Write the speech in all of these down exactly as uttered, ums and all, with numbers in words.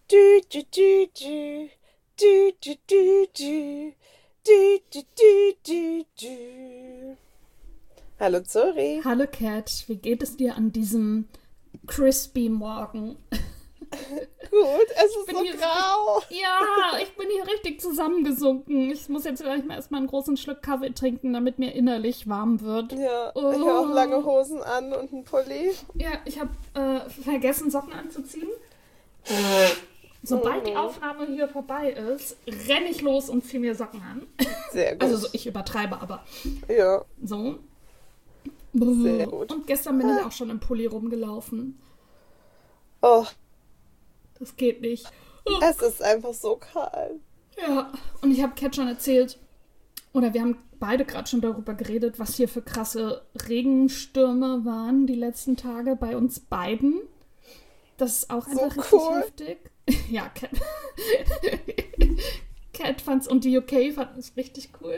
Du, du, du, du. Du, du, du, du. Du, du, du, du, du. Hallo Zori. Hallo Kat, wie geht es dir an diesem crispy Morgen? Gut, es ist so hier, grau. Ja, ich bin hier richtig zusammengesunken. Ich muss jetzt vielleicht mal erstmal einen großen Schluck Kaffee trinken, damit mir innerlich warm wird. Ja, oh. Ich habe auch lange Hosen an und einen Pulli. Ja, ich habe äh, vergessen, Socken anzuziehen. Sobald die Aufnahme hier vorbei ist, renne ich los und ziehe mir Socken an. Sehr gut. Also so, ich übertreibe, aber ja. so. Sehr gut. Und gestern bin ich auch schon im Pulli rumgelaufen. Oh. Das geht nicht. Oh. Es ist einfach so kalt. Ja, und ich habe Kat schon erzählt, oder wir haben beide gerade schon darüber geredet, was hier für krasse Regenstürme waren die letzten Tage bei uns beiden. Das ist auch einfach so richtig cool. heftig. Ja, Kat, Kat fand's und die U K fanden es richtig cool.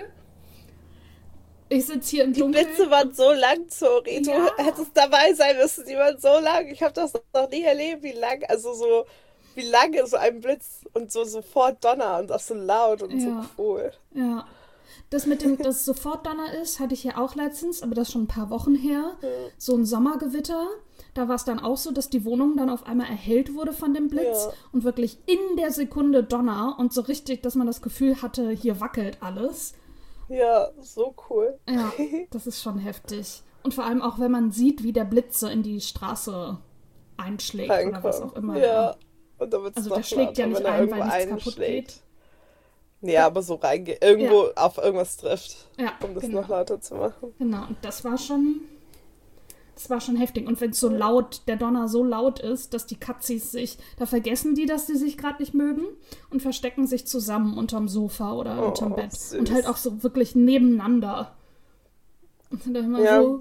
Ich sitze hier im Die Dunkeln. Blitze waren so lang, Zori. Du Ja. hättest dabei sein müssen. Die waren so lang. Ich habe das noch nie erlebt, wie lang, also so, wie lange so ein Blitz und so sofort Donner und auch so laut und Ja. so cool. Ja. Das mit dem, dass es sofort Donner ist, hatte ich ja auch letztens, aber das ist schon ein paar Wochen her. Ja. So ein Sommergewitter. Da war es dann auch so, dass die Wohnung dann auf einmal erhellt wurde von dem Blitz Ja. und wirklich in der Sekunde Donner und so richtig, dass man das Gefühl hatte, hier wackelt alles. Ja, so cool. Ja, das ist schon heftig. Und vor allem auch, wenn man sieht, wie der Blitz so in die Straße einschlägt oder was auch immer. Ja. Und dann wird's Also noch der schlägt ja lauter, nicht wenn er ein, weil irgendwo nichts kaputt einschlägt. geht. Ja, aber so reingeht. Irgendwo auf irgendwas trifft, Ja, um das genau. noch lauter zu machen. Genau, und das war schon, das war schon heftig. Und wenn es so laut, der Donner so laut ist, dass die Katzis sich, da vergessen die, dass die sich gerade nicht mögen und verstecken sich zusammen unterm Sofa oder Oh, unterm Bett. süß. Und halt auch so wirklich nebeneinander. Und sind dann immer Ja. so,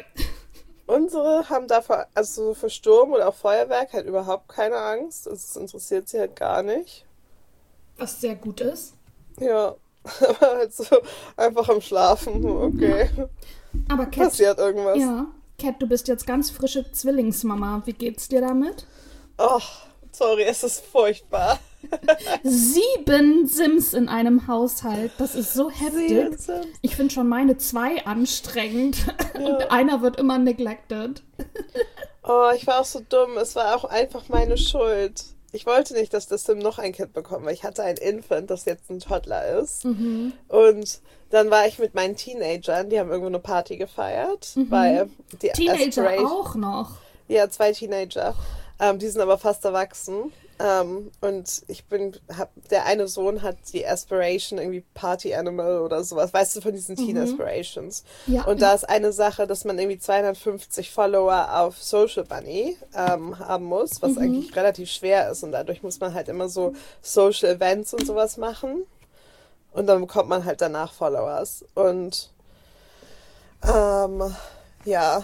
Unsere haben davor, also für Sturm oder auch Feuerwerk halt überhaupt keine Angst. Das interessiert sie halt gar nicht. was sehr gut ist. Ja, aber halt so einfach im Schlafen. Okay, Aber Kat, passiert irgendwas. ja, Kat, du bist jetzt ganz frische Zwillingsmama. Wie geht's dir damit? Oh, sorry, es ist furchtbar. Sieben Sims in einem Haushalt. Das ist so heftig. Sieben Sims. Ich finde schon meine zwei anstrengend. Und einer wird immer neglected. Oh, ich war auch so dumm. Es war auch einfach meine Schuld. Ich wollte nicht, dass das Sim noch ein Kind bekommt, weil ich hatte ein Infant, das jetzt ein Toddler ist. Mhm. Und dann war ich mit meinen Teenagern, die haben irgendwo eine Party gefeiert. Weil die Teenager Aspiration- auch noch. Ja, zwei Teenager. Ähm, die sind aber fast erwachsen. Ähm, und ich bin, hab, der eine Sohn hat die Aspiration, irgendwie Party Animal oder sowas, weißt du, von diesen Teen Aspirations. Ja, und da ist eine Sache, dass man irgendwie zweihundertfünfzig Follower auf Social Bunny ähm, haben muss, was eigentlich relativ schwer ist. Und dadurch muss man halt immer so Social Events und sowas machen. Und dann bekommt man halt danach Followers. Und ähm, ja,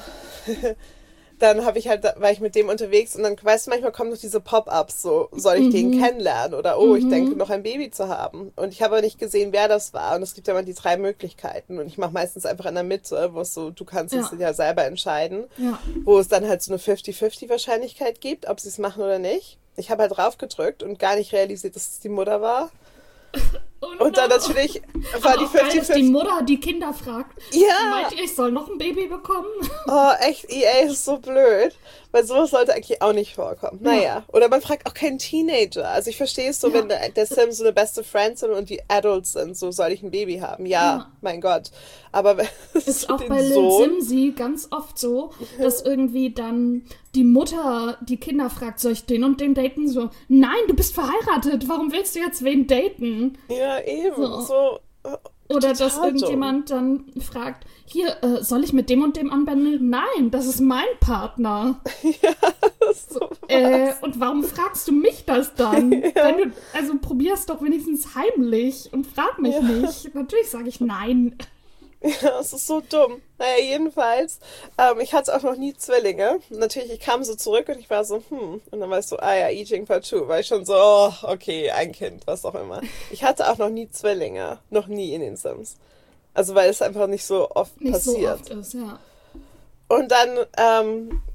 dann habe ich halt, war ich mit dem unterwegs und dann, weißt du, manchmal kommen noch diese Pop-ups, so, soll ich den kennenlernen oder oh, ich denke noch ein Baby zu haben. Und ich habe aber nicht gesehen, wer das war. Und es gibt ja immer die drei Möglichkeiten. Und ich mache meistens einfach in der Mitte, wo es so, du kannst es Ja. ja selber entscheiden, Ja. wo es dann halt so eine fünfzig fünfzig Wahrscheinlichkeit gibt, ob sie es machen oder nicht. Ich habe halt drauf gedrückt und gar nicht realisiert, dass es die Mutter war. Oh Und dann no. natürlich war Aber die auch geil, fünfzig dass die fünfzig. Mutter die Kinder fragt. Ja. Meint ihr, ich soll noch ein Baby bekommen? Oh, echt, E A ist so blöd. Weil sowas sollte eigentlich auch nicht vorkommen. Naja. Oder man fragt auch keinen Teenager. Also ich verstehe es so, Ja. wenn der, der Sim so eine beste Friend sind und die Adults sind, so soll ich ein Baby haben. Ja, Ja. mein Gott. Aber wenn es Ist so auch den bei Lil Sohn, Simsi ganz oft so, dass irgendwie dann die Mutter die Kinder fragt, soll ich den und den daten? So, nein, du bist verheiratet, warum willst du jetzt wen daten? ja, eben. So. So. äh, Oder total dass irgendjemand dann fragt, hier, äh, soll ich mit dem und dem anbandeln? Nein, das ist mein Partner. So. Äh, und warum fragst du mich das dann? Wenn du, also probier's doch wenigstens heimlich und frag mich Ja. nicht. Natürlich sage ich nein. Ja, es ist so dumm. Naja, jedenfalls, ähm, ich hatte auch noch nie Zwillinge. Natürlich, ich kam so zurück und ich war so, hm. Und dann war ich so, ah ja, Eating for two. War ich schon so, oh, okay, ein Kind, was auch immer. Ich hatte auch noch nie Zwillinge. Noch nie in den Sims. Also, weil es einfach nicht so oft Nicht passiert. so oft ist, ja. Und dann ähm,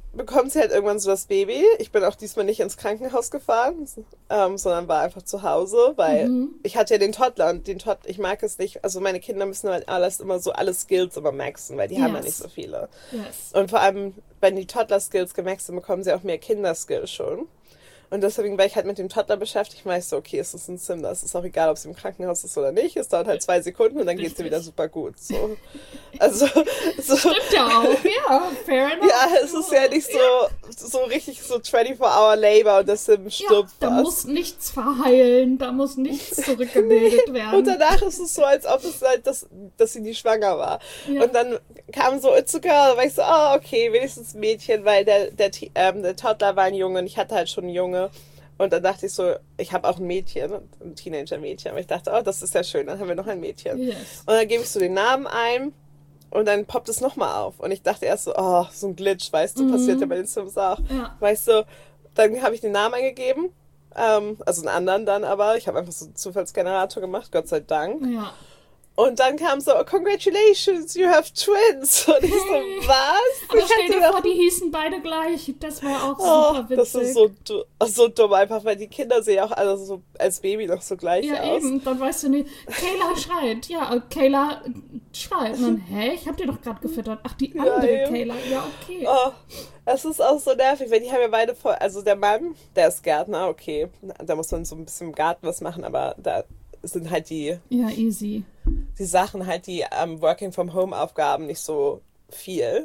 bekommt sie halt irgendwann so das Baby. Ich bin auch diesmal nicht ins Krankenhaus gefahren, ähm, sondern war einfach zu Hause, weil Mhm. ich hatte ja den Toddler und den Toddler, ich mag es nicht, also meine Kinder müssen halt alles immer so, alle Skills immer maxen, weil die haben ja nicht Yes. so viele. Yes. Und vor allem, wenn die Toddler-Skills gemaxt sind, bekommen sie auch mehr Kinder-Skills schon. Und deswegen war ich halt mit dem Toddler beschäftigt. Ich so, okay, es ist ein Sim, das ist auch egal, ob sie im Krankenhaus ist oder nicht. Es dauert halt zwei Sekunden und dann geht sie Richtig. wieder super gut. So. Also, so, Stimmt ja auch. Ja, fair enough. ja, es ist ja nicht so, so richtig so vierundzwanzig Hour Labor und das Sim Ja, stirbt da fast. muss nichts verheilen, da muss nichts zurückgebildet werden. Und danach ist es so, als ob es halt, das, dass sie nie schwanger war. Ja. Und dann kam so It's a girl, da war ich so, oh, okay, wenigstens ein Mädchen, weil der, der, Ti- ähm, der Toddler war ein Junge und ich hatte halt schon einen Junge. Und dann dachte ich so, ich habe auch ein Mädchen, ein Teenager-Mädchen. Aber ich dachte, oh, das ist ja schön, dann haben wir noch ein Mädchen. Yes. Und dann gebe ich so den Namen ein und dann poppt es nochmal auf. Und ich dachte erst so, oh, so ein Glitch, weißt du, passiert ja bei den Sims auch. Ja. Weißt du, dann habe ich den Namen eingegeben, ähm, also einen anderen dann aber. Ich habe einfach so einen Zufallsgenerator gemacht, Gott sei Dank. Ja. Und dann kam so, oh, congratulations, you have twins. Und ich so, was? Aber ich stell dir hatte vor, die hießen beide gleich. Das wäre auch Oh, super witzig. das ist so, du- so dumm einfach, weil die Kinder sehen ja auch alle so als Baby noch so gleich Ja, aus. eben. Dann weißt du nicht. Kayla schreit. Ja, äh, Kayla schreit. Und dann, hä? Ich hab dir doch gerade gefüttert. Ach, die andere eben. Kayla. Ja, okay. Oh, es ist auch so nervig, weil die haben ja beide voll, also der Mann, der ist Gärtner, okay, da muss man so ein bisschen im Garten was machen, aber da sind halt die, Ja, easy. die Sachen halt, die ähm, Working from Home Aufgaben nicht so viel.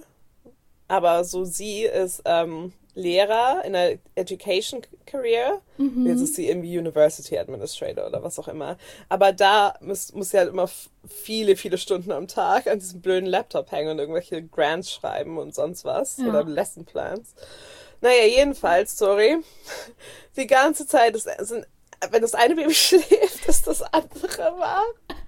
Aber so sie ist ähm, Lehrer in der Education Career. Jetzt ist sie irgendwie University Administrator oder was auch immer. Aber da muss, muss sie halt immer f- viele, viele Stunden am Tag an diesem blöden Laptop hängen und irgendwelche Grants schreiben und sonst was. Ja. Oder Lesson Plans. Naja, jedenfalls, sorry. Die ganze Zeit ist, sind, wenn das eine Baby schläft, ist das andere wach.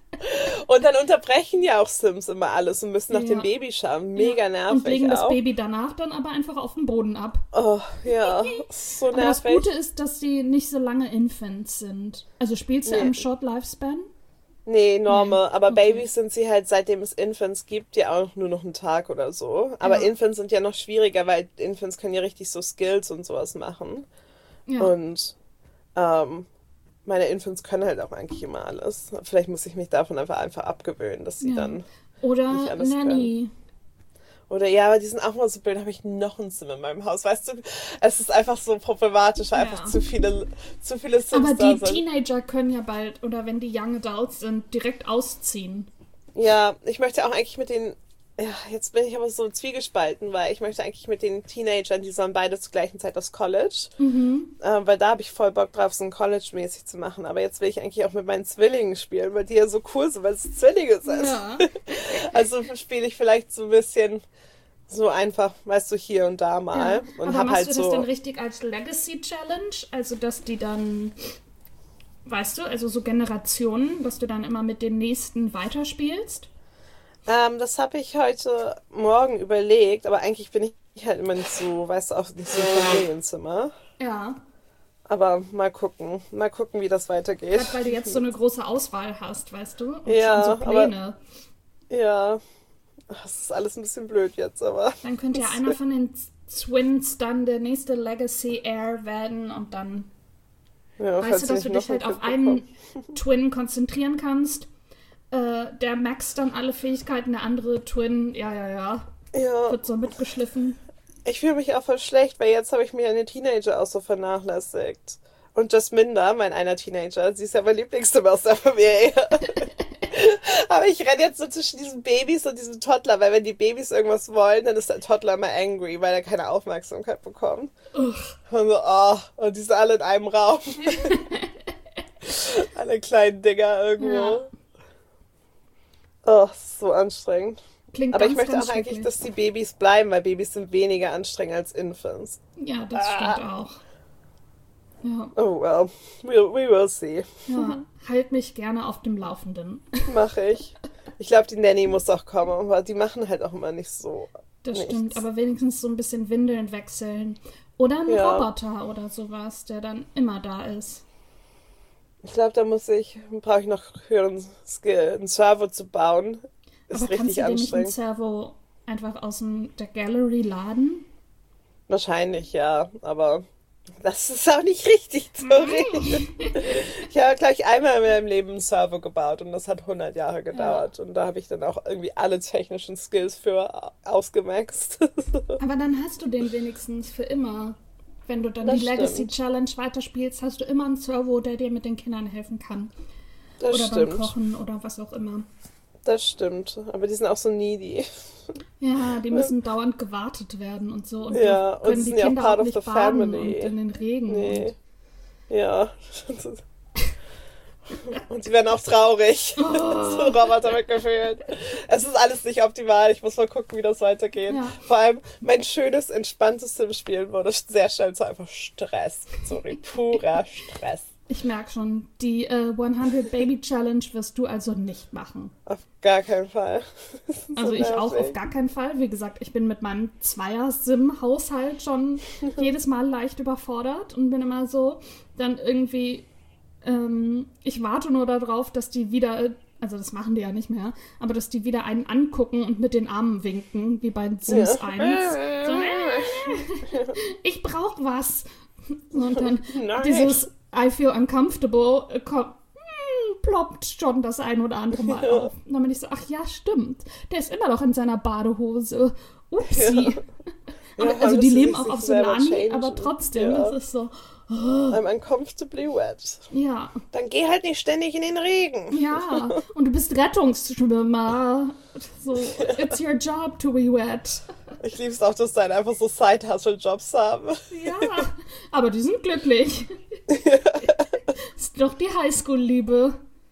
Und dann unterbrechen ja auch Sims immer alles und müssen nach Ja. dem Baby schauen. Mega Ja. nervig Und legen das auch. Baby danach dann aber einfach auf den Boden ab. Oh, ja, so Aber das nervig. Gute ist, dass sie nicht so lange Infants sind. Also spielst du Nee. im Short Lifespan? Nee, normal. Nee, Aber okay. Babys sind sie halt, seitdem es Infants gibt, ja auch nur noch einen Tag oder so. Aber Ja. Infants sind ja noch schwieriger, weil Infants können ja richtig so Skills und sowas machen. Ja. Und ähm, meine Infants können halt auch eigentlich immer alles. Vielleicht muss ich mich davon einfach, einfach abgewöhnen, dass sie Ja. dann... Oder nicht alles Nanny. Oder ja, aber die sind auch mal so blöd, habe ich noch ein Zimmer in meinem Haus. Weißt du, es ist einfach so problematisch, weil Ja. einfach zu viele, zu viele Sims Aber da die sind. Teenager können ja bald, oder wenn die Young Adults sind, direkt ausziehen. Ja, ich möchte auch eigentlich mit den, ja, jetzt bin ich aber so zwiegespalten, weil ich möchte eigentlich mit den Teenagern, die sollen beide zur gleichen Zeit aufs College, Mhm. äh, weil da habe ich voll Bock drauf, so ein College-mäßig zu machen. Aber jetzt will ich eigentlich auch mit meinen Zwillingen spielen, weil die ja so cool sind, weil es Zwillinge sind. Ja. Also spiele ich vielleicht so ein bisschen so einfach, weißt du, hier und da mal. Ja. Und Aber hab machst halt du das so. dann richtig als Legacy Challenge? Also, dass die dann, weißt du, also so Generationen, dass du dann immer mit den nächsten weiterspielst? Ähm, das habe ich heute Morgen überlegt, aber eigentlich bin ich halt immer nicht so, weißt du, auch nicht so im Familienzimmer. Ja. Aber mal gucken, mal gucken, wie das weitergeht. Gerade weil du jetzt so eine große Auswahl hast, weißt du? Und Ja, schon so Pläne. Ja, das ist alles ein bisschen blöd jetzt, aber Dann könnte ja einer von den Twins dann der nächste Legacy Heir werden und dann, ja, weißt falls du, dass ich du noch dich halt ein auf Kind einen Twin konzentrieren kannst. Äh, der maxt dann alle Fähigkeiten, der andere Twin, ja, ja, ja, bekomme. Ja, wird so mitgeschliffen. ich fühle mich auch voll schlecht, weil jetzt habe ich mir eine Teenager auch so vernachlässigt. Und Jasminda, mein einer Teenager, sie ist ja mein Lieblingszimmer aus der Familie. Aber ich renne jetzt so zwischen diesen Babys und diesem Toddler, weil wenn die Babys irgendwas wollen, dann ist der Toddler immer angry, weil er keine Aufmerksamkeit bekommt. Und so, oh, und die sind alle in einem Raum. Alle kleinen Dinger irgendwo. Ja. Oh, ist so anstrengend. Klingt Aber ganz, ich möchte ganz auch eigentlich, schrecklich. dass die Babys bleiben, weil Babys sind weniger anstrengend als Infants. Ja, das stimmt auch. Ja, Oh well, we, we will see. ja, halt mich gerne auf dem Laufenden. Mache ich. Ich glaube, die Nanny muss auch kommen, aber die machen halt auch immer nicht so. Das nichts. stimmt, aber wenigstens so ein bisschen Windeln wechseln. Oder ein Ja. Roboter oder sowas, der dann immer da ist. Ich glaube, da muss ich, brauche ich noch höheren Skill, einen Server zu bauen. Ist aber kannst richtig du dir nicht einen anstrengend. Servo einfach aus dem, der Gallery laden? Wahrscheinlich, ja, aber das ist auch nicht richtig, sorry. Ich habe, glaube ich, einmal in meinem Leben einen Server gebaut und das hat hundert Jahre gedauert. Ja. Und da habe ich dann auch irgendwie alle technischen Skills für ausgemaxt. Aber dann hast du den wenigstens für immer. Wenn du dann das die stimmt. Legacy Challenge weiterspielst, hast du immer einen Servo, der dir mit den Kindern helfen kann. Das oder stimmt. beim Kochen oder was auch immer. Das stimmt, aber die sind auch so needy. Ja, die müssen ja. dauernd gewartet werden und so. Und ja, und können sind die ja Kinder part auch of nicht the baden family. Und in den Regen. Nee. Ja. Und sie werden auch traurig. Oh. So Roboter mitgefühlt. Es ist alles nicht optimal. Ich muss mal gucken, wie das weitergeht. Ja. Vor allem mein schönes, entspanntes Sim-Spielen wurde sehr schnell zu einfach Stress. Sorry, purer Stress. Ich merke schon, die äh, hundert Baby Challenge wirst du also nicht machen. Auf gar keinen Fall. So also ich nervig. Auch auf gar keinen Fall. Wie gesagt, ich bin mit meinem Zweier-Sim-Haushalt schon jedes Mal leicht überfordert und bin immer so, dann irgendwie, ähm, ich warte nur darauf, dass die wieder, also das machen die ja nicht mehr, aber dass die wieder einen angucken und mit den Armen winken, wie bei Sims ja. eins. So, äh, ich brauch was. Und dann Nein. dieses I feel uncomfortable kommt, hm, ploppt schon das ein oder andere Mal ja. auf. Und dann bin ich so, ach ja, stimmt. Der ist immer noch in seiner Badehose. Upsi. Ja. Ja, also die leben auch auf Solani, aber trotzdem, ja. das ist so. Oh. I'm uncomfortably wet. Ja. Dann geh halt nicht ständig in den Regen. Ja, und du bist Rettungsschwimmer. So, it's your job to be wet. Ich lieb's auch, dass deine einfach so Side-Hustle-Jobs haben. Ja, aber die sind glücklich. Ja. Ist doch die Highschool-Liebe.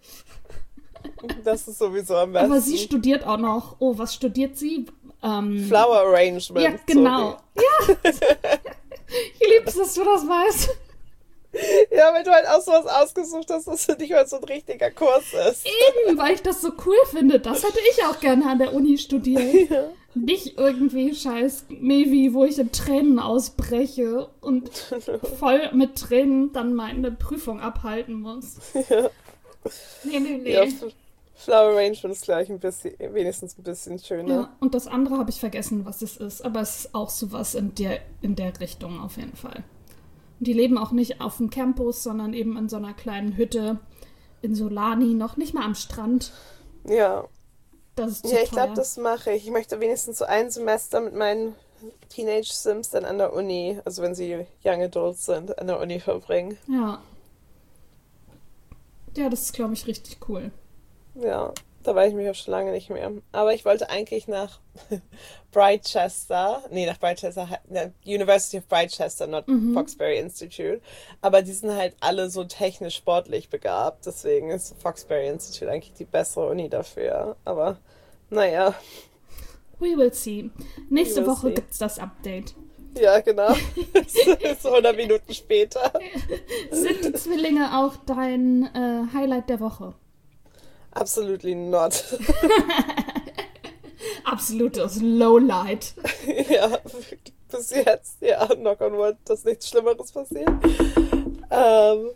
Das ist sowieso am besten. Aber sie studiert auch noch. Oh, was studiert sie? Ähm, Flower Arrangement. Ja, genau. Sorry. Ja. Ich lieb's, dass du das weißt. Ja, weil du halt auch sowas ausgesucht hast, dass für dich halt so ein richtiger Kurs ist. Eben, weil ich das so cool finde. Das hätte ich auch gerne an der Uni studiert. Ja. Nicht irgendwie scheiß Mevi, wo ich in Tränen ausbreche und voll mit Tränen dann meine Prüfung abhalten muss. Ja. Nee, nee, nee. Ja, Flower Arrangement ist gleich ein bisschen, wenigstens ein bisschen schöner. Ja, und das andere habe ich vergessen, was es ist. Aber es ist auch sowas in der, in der Richtung auf jeden Fall. Und die leben auch nicht auf dem Campus, sondern eben in so einer kleinen Hütte in Solani, noch nicht mal am Strand. Ja. Das ist zu Ja, ich teuer. glaube, das mache ich. Ich möchte wenigstens so ein Semester mit meinen Teenage Sims dann an der Uni, also wenn sie Young Adults sind, an der Uni verbringen. Ja. Ja, das ist, glaube ich, richtig cool. Ja, da war ich mich auch schon lange nicht mehr. Aber ich wollte eigentlich nach Britechester, nee, nach Britechester, University of Britechester, not mhm. Foxbury Institute. Aber die sind halt alle so technisch sportlich begabt. Deswegen ist Foxbury Institute eigentlich die bessere Uni dafür. Aber naja. We will see. Nächste will Woche see. Gibt's das Update. Ja, genau. So hundert Minuten später. Sind die Zwillinge auch dein äh, Highlight der Woche? Absolutely not. Absolutes Lowlight. Ja, bis jetzt, ja, knock on wood, dass nichts Schlimmeres passiert. Ähm,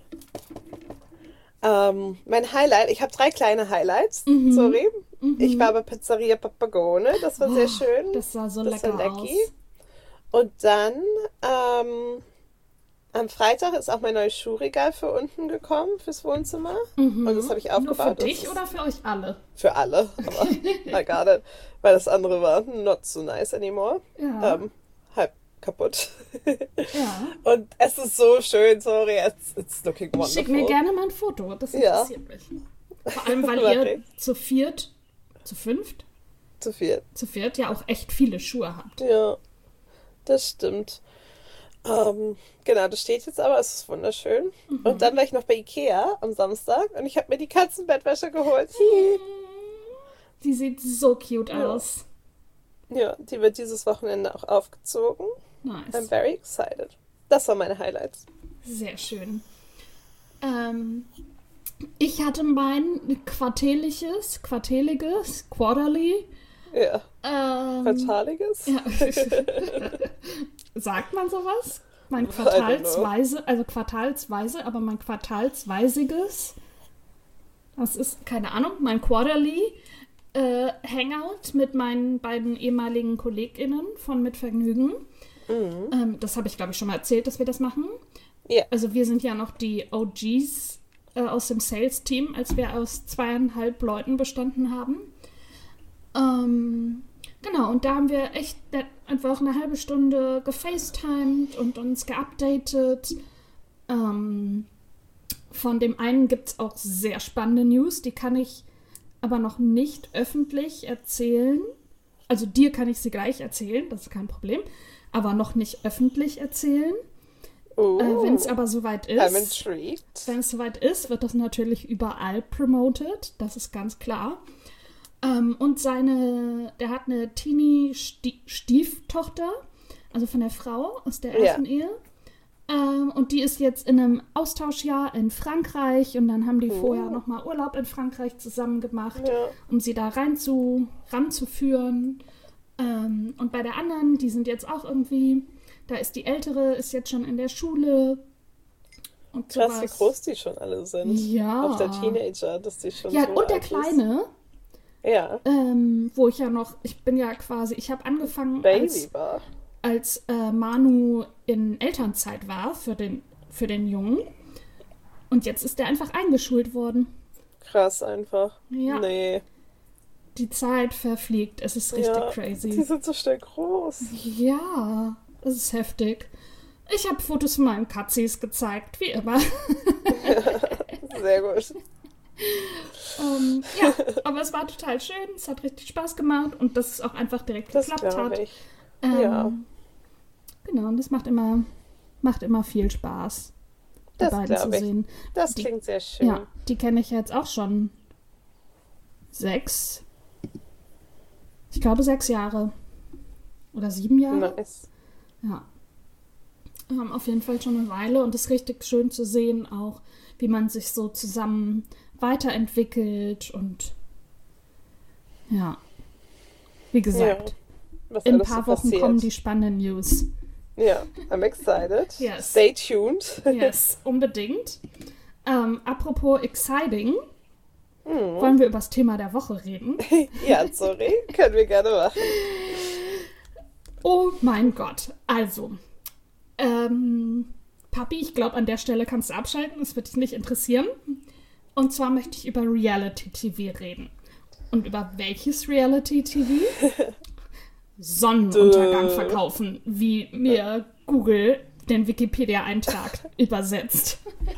ähm, mein Highlight, ich habe drei kleine Highlights, mhm. sorry. Mhm. Ich war bei Pizzeria Papagone, das war oh, sehr schön. Das sah so das lecker war aus. Und dann, ähm, am Freitag ist auch mein neues Schuhregal für unten gekommen, fürs Wohnzimmer. Mhm. Und das habe ich aufgebaut. Nur für dich oder für euch alle? Für alle, aber I got it. Weil das andere war not so nice anymore. Ja. Ähm, halb kaputt. Ja. Und es ist so schön, sorry, it's, it's looking wonderful. Schick mir gerne mal ein Foto, das interessiert ja. mich. Vor allem, weil ihr zu viert, zu fünft? Zu viert. Zu viert ja auch echt viele Schuhe habt. Ja, das stimmt. Um, genau, das steht jetzt aber, es ist wunderschön. Mhm. Und dann war ich noch bei Ikea am Samstag und ich habe mir die Katzenbettwäsche geholt. Die sieht so cute ja. aus. Ja, die wird dieses Wochenende auch aufgezogen. Nice. I'm very excited. Das waren meine Highlights. Sehr schön. Ähm, ich hatte mein quartäliges, quartäliges, quarterly. Ja. Ähm, Quartaliges? Ja. Sagt man sowas? Mein quartalsweise, also quartalsweise, aber mein quartalsweisiges, das ist, keine Ahnung, mein Quarterly äh, Hangout mit meinen beiden ehemaligen KollegInnen von Mit Vergnügen. Mhm. Ähm, das habe ich, glaube ich, schon mal erzählt, dass wir das machen. Ja. Also wir sind ja noch die O Gs äh, aus dem Sales-Team, als wir aus zweieinhalb Leuten bestanden haben. Ähm, genau, und da haben wir echt einfach eine halbe Stunde gefacetimed und uns geupdatet. Ähm, von dem einen gibt es auch sehr spannende News, die kann ich aber noch nicht öffentlich erzählen. Also dir kann ich sie gleich erzählen, das ist kein Problem, aber noch nicht öffentlich erzählen. Oh, äh, wenn es aber soweit ist, I'm intrigued. Wenn es soweit ist, wird das natürlich überall promoted, das ist ganz klar. Ähm, und seine, der hat eine Teenie-Stieftochter, also von der Frau aus der ersten ja. Ehe. Ähm, und die ist jetzt in einem Austauschjahr in Frankreich und dann haben die oh. vorher nochmal Urlaub in Frankreich zusammen gemacht, ja. um sie da rein zu, ranzuführen. Ähm, und bei der anderen, die sind jetzt auch irgendwie, da ist die Ältere, ist jetzt schon in der Schule. Und krass, sowas. wie groß die schon alle sind. Ja. Auch der Teenager, dass die schon ja, so und der alt Kleine, ist. Ja. Ähm, wo ich ja noch, ich bin ja quasi, ich habe angefangen Baby als... war. als äh, Manu in Elternzeit war für den, für den Jungen. Und jetzt ist der einfach eingeschult worden. Krass einfach. Ja. Nee. Die Zeit verfliegt. Es ist richtig ja, crazy. Die sind so schnell groß. Ja, es ist heftig. Ich habe Fotos von meinen Katzis gezeigt, wie immer. Sehr gut. ähm, ja, aber es war total schön. Es hat richtig Spaß gemacht und dass es auch einfach direkt das geklappt hat. Ich. Ähm, ja. Genau, und das macht immer, macht immer viel Spaß, die das beiden zu ich. sehen. Das die, klingt sehr schön. Ja, die kenne ich jetzt auch schon sechs, ich glaube sechs Jahre oder sieben Jahre. Nice. Ja. Wir haben auf jeden Fall schon eine Weile und es ist richtig schön zu sehen auch, wie man sich so zusammen weiterentwickelt und ja, wie gesagt, ja, in ein paar so Wochen passiert. Kommen die spannenden News. Ja, I'm excited. Yes. Stay tuned. Yes, unbedingt. Ähm, apropos exciting, mhm. wollen wir über das Thema der Woche reden? Ja, sorry, können wir gerne machen. Oh mein Gott, also, ähm, Papi, ich glaube, an der Stelle kannst du abschalten, das wird dich nicht interessieren. Und zwar möchte ich über Reality-T V reden. Und über welches Reality-T V? Sonnenuntergang Duh. verkaufen, wie mir Google den Wikipedia-Eintrag übersetzt.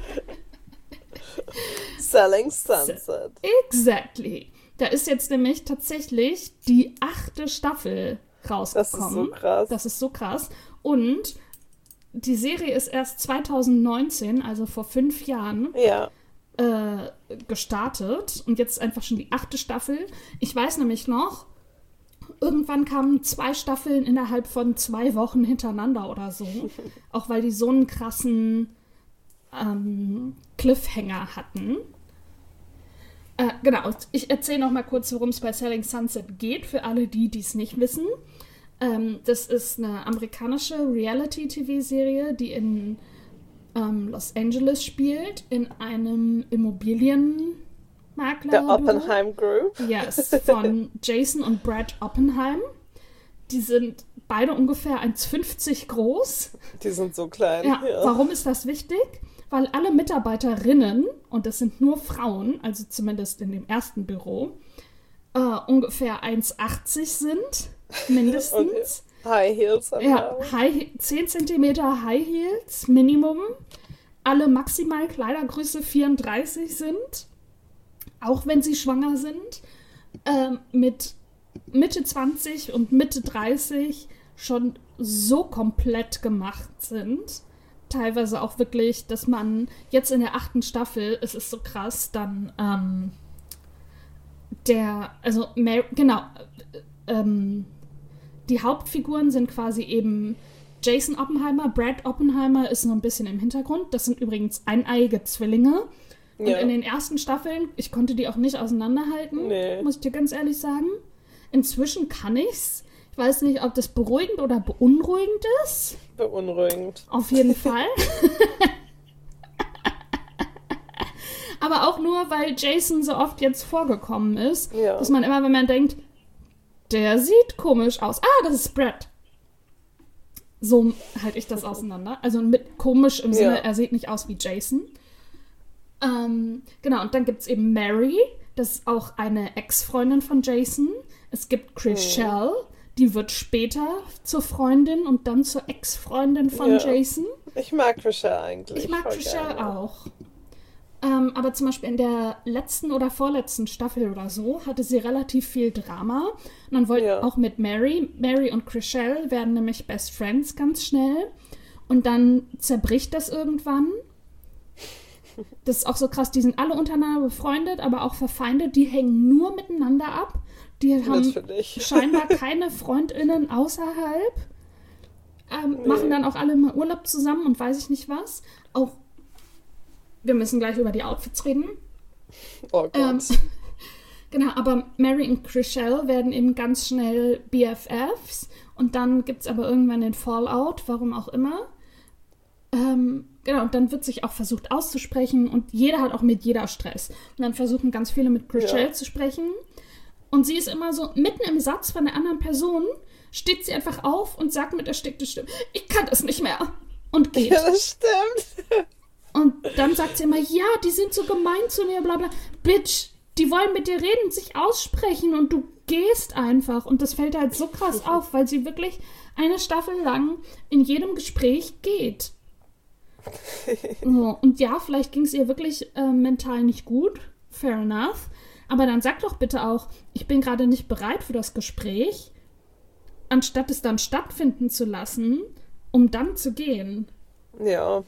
Selling Sunset. Exactly. Da ist jetzt nämlich tatsächlich die achte Staffel rausgekommen. Das ist so krass. Das ist so krass. Und die Serie ist erst zweitausendneunzehn, also vor fünf Jahren, ja. äh, gestartet. Und jetzt einfach schon die achte Staffel. Ich weiß nämlich noch, irgendwann kamen zwei Staffeln innerhalb von zwei Wochen hintereinander oder so. Auch weil die so einen krassen ähm, Cliffhanger hatten. Äh, genau, ich erzähle noch mal kurz, worum es bei Selling Sunset geht, für alle die, die es nicht wissen. Ähm, das ist eine amerikanische Reality-T V-Serie, die in ähm, Los Angeles spielt, in einem Immobilienmakler. Der Oppenheim Group. Yes, von Jason und Brad Oppenheim. Die sind beide ungefähr eins Komma fünfzig groß. Die sind so klein. Ja, ja. Warum ist das wichtig? Weil alle Mitarbeiterinnen, und das sind nur Frauen, also zumindest in dem ersten Büro, äh, ungefähr eins Komma achtzig sind, mindestens. Und High Heels. Ja, High, zehn Zentimeter High Heels, Minimum. Alle maximal Kleidergröße vierunddreißig sind, auch wenn sie schwanger sind. Äh, mit Mitte zwanzig und Mitte dreißig schon so komplett gemacht sind. Teilweise auch wirklich, dass man jetzt in der achten Staffel, es ist so krass, dann ähm, der, also Mar- genau, ähm, die Hauptfiguren sind quasi eben Jason Oppenheimer, Brad Oppenheimer ist noch ein bisschen im Hintergrund. Das sind übrigens eineiige Zwillinge. Und ja. in den ersten Staffeln, ich konnte die auch nicht auseinanderhalten, nee. muss ich dir ganz ehrlich sagen. Inzwischen kann ich's. Ich weiß nicht, ob das beruhigend oder beunruhigend ist. Beunruhigend. Auf jeden Fall. Aber auch nur, weil Jason so oft jetzt vorgekommen ist, ja. dass man immer, wenn man denkt, der sieht komisch aus. Ah, das ist Brad. So halte ich das auseinander. Also mit komisch im Sinne, Ja. er sieht nicht aus wie Jason. Ähm, genau, und dann gibt es eben Mary, das ist auch eine Ex-Freundin von Jason. Es gibt Chrishell, hm. die wird später zur Freundin und dann zur Ex-Freundin von Ja. Jason. Ich mag Chrishell eigentlich. Ich mag voll Chrishell gerne. auch. Ähm, aber zum Beispiel in der letzten oder vorletzten Staffel oder so hatte sie relativ viel Drama. Und dann wollte Ja. auch mit Mary, Mary und Chrishell werden nämlich Best Friends ganz schnell. Und dann zerbricht das irgendwann. Das ist auch so krass, die sind alle untereinander befreundet, aber auch verfeindet. Die hängen nur miteinander ab. Die haben Natürlich. scheinbar keine FreundInnen außerhalb. Ähm, Nee. Machen dann auch alle mal Urlaub zusammen und weiß ich nicht was. Auch wir müssen gleich über die Outfits reden. Oh Gott. Ähm, genau, aber Mary und Chrishell werden eben ganz schnell B F Fs und dann gibt es aber irgendwann den Fallout, warum auch immer. Ähm, genau, und dann wird sich auch versucht auszusprechen und jeder hat auch mit jeder Stress. Und dann versuchen ganz viele mit Chrishell Ja. zu sprechen und sie ist immer so, mitten im Satz von der anderen Person steht sie einfach auf und sagt mit erstickter Stimme, ich kann das nicht mehr und geht. Ja, das stimmt. Und dann sagt sie immer, ja, die sind so gemein zu mir, bla bla. Bitch, die wollen mit dir reden, sich aussprechen und du gehst einfach. Und das fällt halt so krass auf, weil sie wirklich eine Staffel lang in jedem Gespräch geht. So, und ja, vielleicht ging es ihr wirklich äh, mental nicht gut. Fair enough. Aber dann sag doch bitte auch, ich bin gerade nicht bereit für das Gespräch, anstatt es dann stattfinden zu lassen, um dann zu gehen. Ja.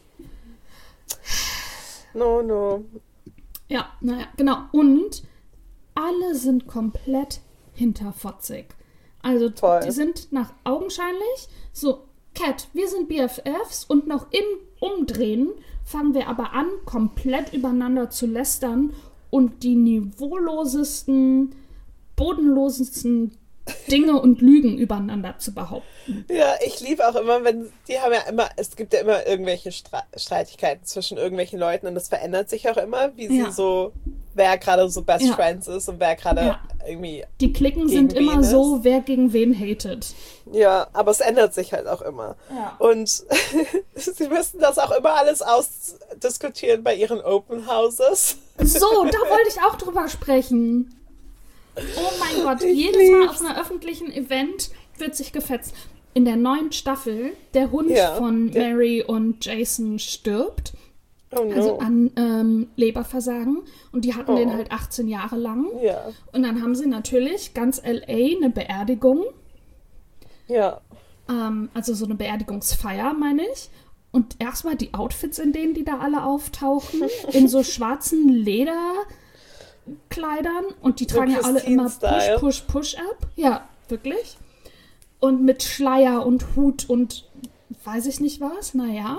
No, no. Ja, naja, genau. Und alle sind komplett hinterfotzig. Also Voll. die sind nach augenscheinlich so, Cat, wir sind B F Fs und noch im Umdrehen fangen wir aber an, komplett übereinander zu lästern und die niveaulosesten, bodenlosesten Dinge und Lügen übereinander zu behaupten. Ja, ich liebe auch immer, wenn, die haben ja immer, es gibt ja immer irgendwelche Stra- Streitigkeiten zwischen irgendwelchen Leuten und das verändert sich auch immer, wie Ja. sie so, wer gerade so Best Ja. Friends ist und wer gerade Ja. irgendwie, Die Klicken Gegen sind immer wen so, wer gegen wen hatet. ja, aber es ändert sich halt auch immer. Ja. Und sie müssen das auch immer alles ausdiskutieren bei ihren Open Houses. So, da wollte ich auch drüber sprechen. Oh mein Gott, Ich jedes Mal lieb's. auf einem öffentlichen Event wird sich gefetzt. In der neuen Staffel, der Hund Ja, von der- Mary und Jason stirbt, Oh no. also an ähm, Leberversagen. Und die hatten Oh. den halt achtzehn Jahre lang. Ja, Und dann haben sie natürlich ganz L A eine Beerdigung. ja. Ähm, also so eine Beerdigungsfeier, meine ich. Und erstmal die Outfits, in denen die da alle auftauchen, in so schwarzen Lederkleidern. Und die So tragen ja alle immer Christine-Style. Push, Push, Push-Up. Ja, wirklich. Und mit Schleier und Hut und weiß ich nicht was, naja.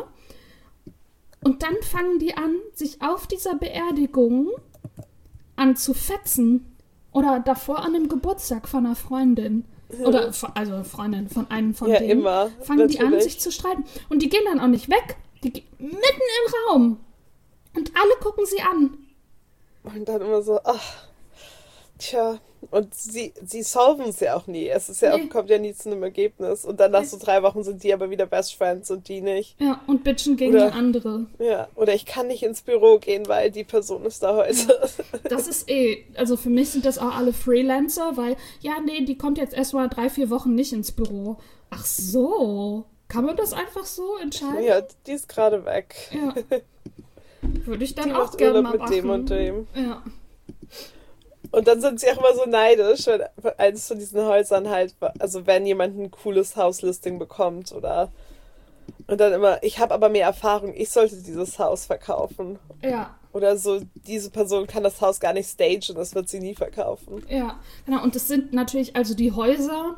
Und dann fangen die an, sich auf dieser Beerdigung an zu fetzen. Oder davor an dem Geburtstag von einer Freundin. Oder, von- also Freundin von einem von Ja, denen. immer, Fangen die an, natürlich. sich zu streiten. Und die gehen dann auch nicht weg. Die gehen mitten im Raum. Und alle gucken sie an. Und dann immer so, ach, tja. Und sie, sie solven es ja auch nie. Es ist ja, Nee. kommt ja nie zu einem Ergebnis. Und dann nach so drei Wochen sind die aber wieder Best Friends und die nicht. Ja, und bitchen gegen Oder- eine andere. Ja, oder ich kann nicht ins Büro gehen, weil die Person ist da heute. Das ist eh, also für mich sind das auch alle Freelancer, weil, ja, nee, die kommt jetzt erst mal drei, vier Wochen nicht ins Büro. Ach so. Kann man das einfach so entscheiden? Ja, die ist gerade weg. Ja. Würde ich dann Die auch macht gerne Urlaub mal mit machen. dem und dem. Ja. Und dann sind sie auch immer so neidisch, wenn eines von diesen Häusern halt, also wenn jemand ein cooles Hauslisting bekommt oder und dann immer, ich habe aber mehr Erfahrung, ich sollte dieses Haus verkaufen. Ja. Oder so, diese Person kann das Haus gar nicht stagen, das wird sie nie verkaufen. Ja, genau. Und das sind natürlich, also die Häuser,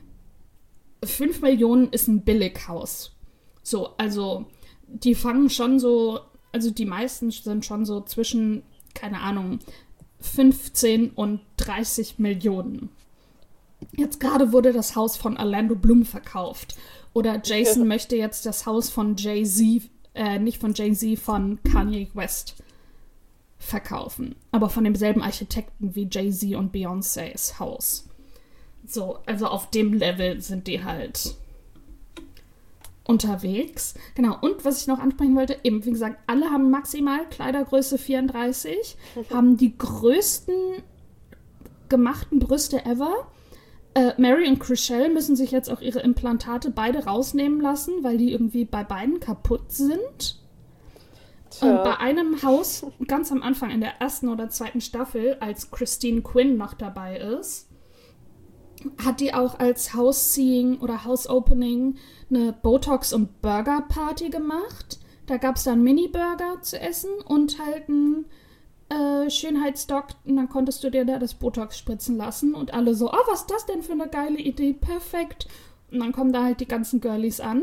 fünf Millionen ist ein Billighaus. So, also die fangen schon so, also die meisten sind schon so zwischen, keine Ahnung, fünfzehn und dreißig Millionen. Jetzt gerade wurde das Haus von Orlando Bloom verkauft. Oder Jason Ja. möchte jetzt das Haus von Jay-Z, äh, nicht von Jay-Z, von Kanye West verkaufen. Aber von demselben Architekten wie Jay-Z und Beyoncés Haus. So, also auf dem Level sind die halt unterwegs. Genau, und was ich noch ansprechen wollte, eben wie gesagt, alle haben maximal Kleidergröße vierunddreißig, haben die größten gemachten Brüste ever. Äh, Mary und Chrishell müssen sich jetzt auch ihre Implantate beide rausnehmen lassen, weil die irgendwie bei beiden kaputt sind. Tja. Und bei einem Haus, ganz am Anfang in der ersten oder zweiten Staffel, als Christine Quinn noch dabei ist, hat die auch als House-Seeing oder House-Opening eine Botox- und Burger-Party gemacht. Da gab es dann Mini-Burger zu essen und halt einen äh, Schönheitsdoc. Und dann konntest du dir da das Botox spritzen lassen. Und alle so, oh, was ist das denn für eine geile Idee? Perfekt. Und dann kommen da halt die ganzen Girlies an.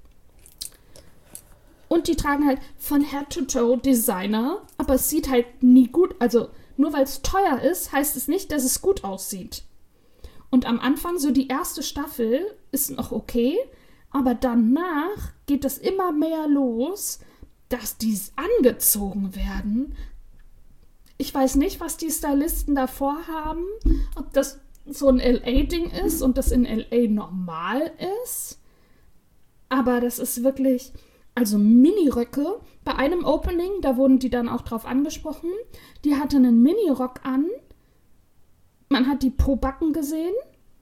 Und die tragen halt von Head to Toe Designer. Aber es sieht halt nie gut. Also nur weil es teuer ist, heißt es nicht, dass es gut aussieht. Und am Anfang, so die erste Staffel, ist noch okay, aber danach geht es immer mehr los, dass die angezogen werden. Ich weiß nicht, was die Stylisten da vorhaben, ob das so ein L A-Ding ist und das in L A normal ist. Aber das ist wirklich, also Miniröcke. Bei einem Opening, da wurden die dann auch drauf angesprochen, die hatte einen Minirock an. Man hat die Po-Backen gesehen.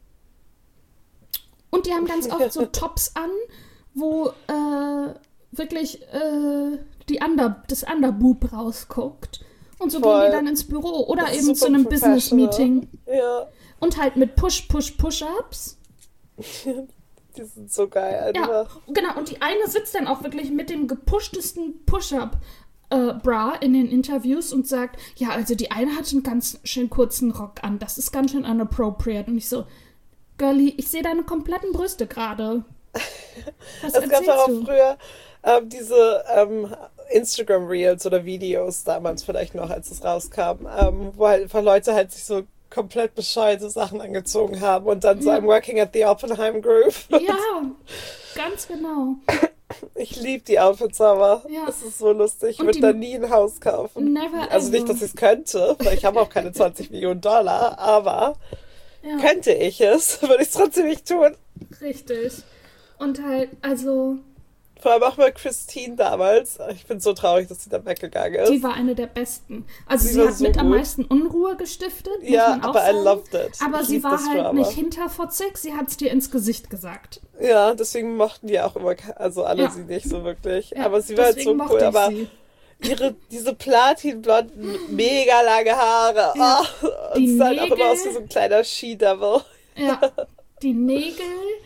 Und die haben ganz oft so Tops an, wo äh, wirklich äh, die Under, das Underboob rausguckt. Und so Voll. gehen die dann ins Büro oder Das ist eben zu super einem professional. Business-Meeting. Ja, Und halt mit Push-Push-Push-Ups. die sind so geil Ja, einfach. genau. Und die eine sitzt dann auch wirklich mit dem gepushtesten Push-Up äh, Bra in den Interviews und sagt, ja, also die eine hat einen ganz schön kurzen Rock an. Das ist ganz schön inappropriate. Und ich so, Girlie, ich sehe deine kompletten Brüste gerade. Was Es gab erzählst auch du? früher ähm, diese ähm, Instagram-Reels oder Videos damals vielleicht noch, als es rauskam, ähm, wo halt einfach Leute halt sich so komplett bescheuerte Sachen angezogen haben und dann so, Ja. I'm working at the Oppenheim Group. Ja, ganz genau. Ich liebe die Outfits aber. Ja. Das ist so lustig. Ich Und würde die- da nie ein Haus kaufen. Never Also ever. nicht, dass ich es könnte, weil ich habe auch keine zwanzig Millionen Dollar, aber Ja, könnte ich es, würde ich es trotzdem nicht tun. richtig. Und halt, also, Vor allem auch bei Christine damals. Ich bin so traurig, dass sie da weggegangen ist. die war eine der besten. Also Sie sie, war hat so mit am gut. meisten Unruhe gestiftet, muss Ja, man auch aber I sagen. loved it. Aber Ich sie lieb war das halt Drama. nicht hinterfotzig, sie hat es dir ins Gesicht gesagt. Ja, deswegen mochten die auch immer, ke- also alle Ja. sie nicht so wirklich. Ja, aber sie war halt deswegen so mochte cool. ich Aber sie. ihre, diese platinblonden, mega lange Haare. Ja. Oh, und Die sie sah halt auch immer Nägel. aus wie so ein kleiner She-Devil. Ja, die Nägel,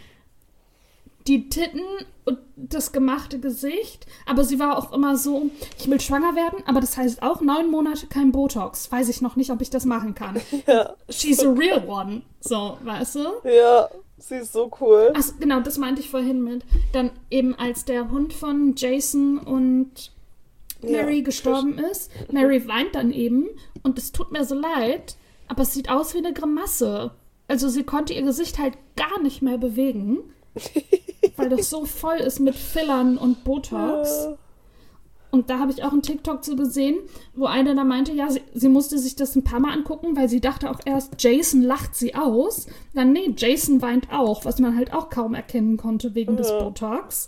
die Titten und das gemachte Gesicht. Aber sie war auch immer so, ich will schwanger werden, aber das heißt auch neun Monate kein Botox. Weiß ich noch nicht, ob ich das machen kann. Ja. She's a real one. So, weißt du? Ja, sie ist so cool. Ach, genau, das meinte ich vorhin mit. Dann eben als der Hund von Jason und Mary Ja, gestorben ist. Mary weint dann eben und es tut mir so leid, aber es sieht aus wie eine Grimasse. Also sie konnte ihr Gesicht halt gar nicht mehr bewegen, weil das so voll ist mit Fillern und Botox. Ja. Und da habe ich auch einen TikTok zu gesehen, wo eine da meinte, ja, sie, sie musste sich das ein paar Mal angucken, weil sie dachte auch erst, Jason lacht sie aus. Dann, nee, Jason weint auch, was man halt auch kaum erkennen konnte wegen des Ja. Botox.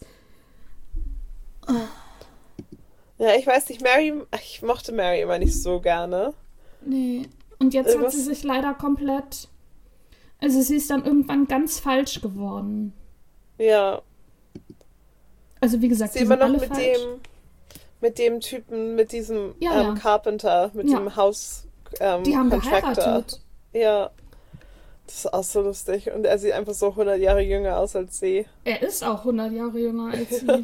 Ja, ich weiß nicht, Mary, ich mochte Mary immer nicht so gerne. Nee. Und jetzt Irgendwas- hat sie sich leider komplett. Also sie ist dann irgendwann ganz falsch geworden. Ja. Also wie gesagt, Sie die immer sind noch alle mit falsch. dem, mit dem Typen, mit diesem Ja, ähm, ja. Carpenter, mit Ja. dem Haus ähm, Die haben Contractor. geheiratet. Ja. Das ist auch so lustig. Und er sieht einfach so hundert Jahre jünger aus als sie. Er ist auch hundert Jahre jünger als sie.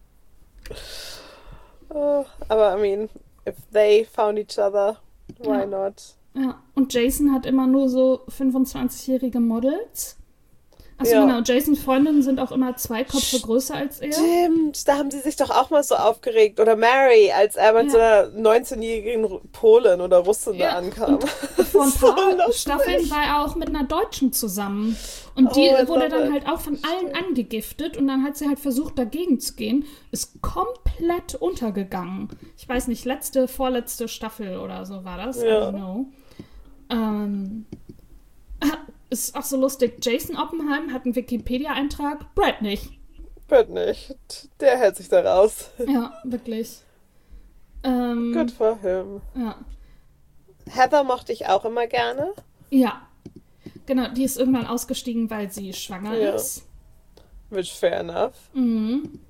Oh, aber I mean, if they found each other, why Ja. not? Ja. Und Jason hat immer nur so fünfundzwanzigjährige Models. Achso, Ja. genau. Jasons Freundinnen sind auch immer zwei Köpfe größer als er. Stimmt, da haben sie sich doch auch mal so aufgeregt. Oder Mary, als er mit Ja. so einer neunzehnjährigen Ru- Polin oder Russin da Ja, ankam. Vor ein So paar lustig. Staffeln war er auch mit einer Deutschen zusammen. Und die Oh, I wurde love dann it. halt auch von allen angegiftet und dann hat sie halt versucht, dagegen zu gehen. Ist komplett untergegangen. Ich weiß nicht, letzte, vorletzte Staffel oder so war das. I Ja. don't know. Ähm, ist auch so lustig. Jason Oppenheim hat einen Wikipedia-Eintrag, Brad nicht. Brad nicht. Der hält sich da raus. Ja, wirklich. Ähm, Good for him. Ja. Heather mochte ich auch immer gerne. Ja. Genau, die ist irgendwann ausgestiegen, weil sie schwanger Ja. ist. Which fair enough. Mhm.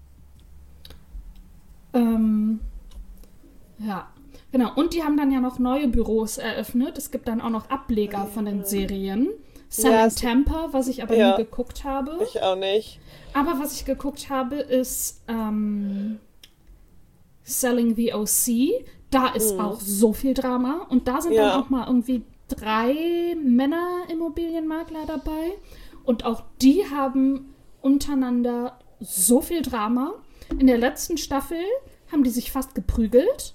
Ähm, ja. Genau, und die haben dann ja noch neue Büros eröffnet. Es gibt dann auch noch Ableger von den Serien. Selling Ja, es- Tampa, was ich aber Ja. nie geguckt habe. Ich auch nicht. Aber was ich geguckt habe, ist ähm, Selling the O C. Da ist auch so viel Drama. Und da sind Ja. dann auch mal irgendwie drei Männer-Immobilienmakler dabei. Und auch die haben untereinander so viel Drama. In der letzten Staffel haben die sich fast geprügelt.